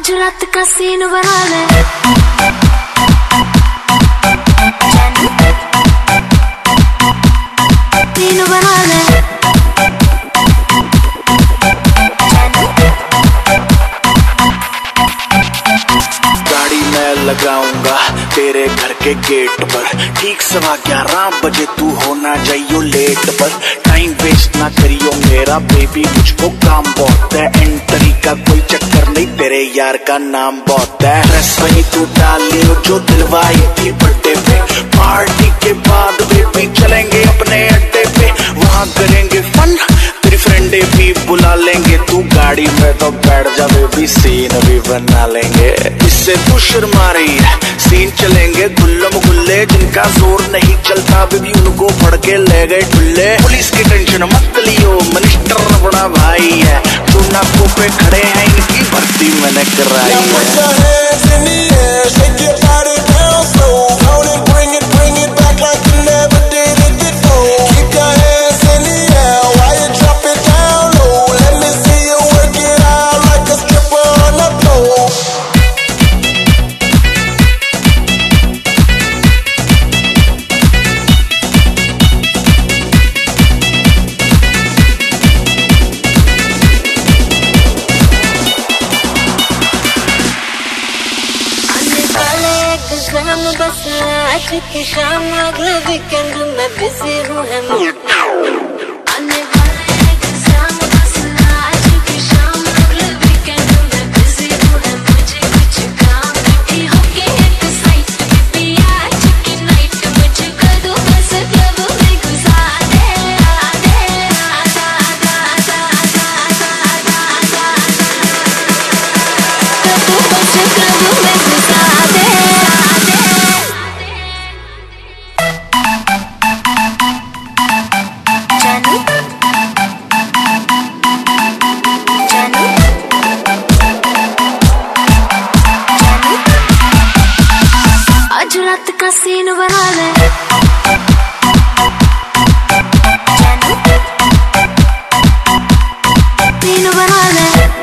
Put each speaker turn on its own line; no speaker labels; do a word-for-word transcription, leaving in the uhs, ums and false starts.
आज रात का सीन बना ले। सीन बना ले।
गाड़ी मैं लगाऊंगा तेरे घर के गेट पर, ठीक सवा ग्यारह बजे तू होना जाइयो लेट पर। टाइम वेस्ट ना करियो मेरा बेबी, मुझको काम बहुत है। एंट्री का कोई चक्कर नहीं, तेरे यार का नाम बहुत है। ड्रेस वही तू डाल लियो जो दिलवाई थी बर्थडे पे। पार्टी के बाद बेबी चलेंगे अपने अड्डे पे, वहाँ करेंगे फन, तेरी फ्रेंडे भी बुला लेंगे। तू गाड़ी में तो बैठ जा बेबी, सीन भी बना लेंगे। इससे तू शर्मा रही है, सीन चलेंगे गुल्लम गुल्ले। जिनका जोर नहीं चलता बेबी उनको फड़ के ले गए ठुल्ले। पुलिस की टेंशन मत लियो, मिनिस्टर बड़ा भाई है। जो नाकों पे खड़े हैं इनकी भर्ती मैंने कराई है।
बस आज की शाम अगले वीकेंड में बिजी हूँ है आने वाले एक शाम, बस आज की शाम अगले वीकेंड में बिजी हूँ है। मुझे कुछ काम बैठी होके एक साइड पे पिया की नाइट, मुझे कर दो बस क्लब में घुसा दे। तू बस क्लब में घुसा दे। आज रात का सीन बना ले। सीन बना ले।